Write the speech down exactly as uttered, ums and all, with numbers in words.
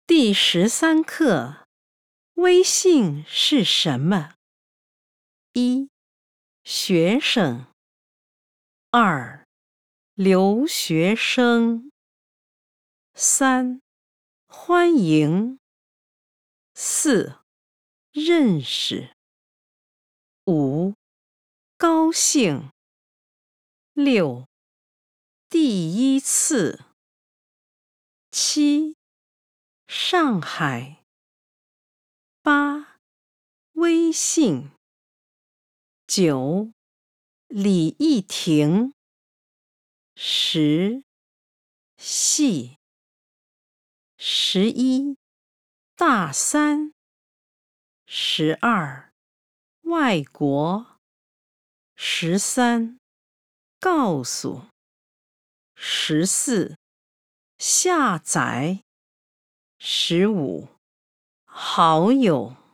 第十三课，微信是什么？一、学生；二、留学生；三、欢迎；四、认识；五、高兴；六、第一次；七、上海；八、微信；九、李义婷；十、系；十一、大三；十二、外国；十三、告诉；十四、下载；十五、好友。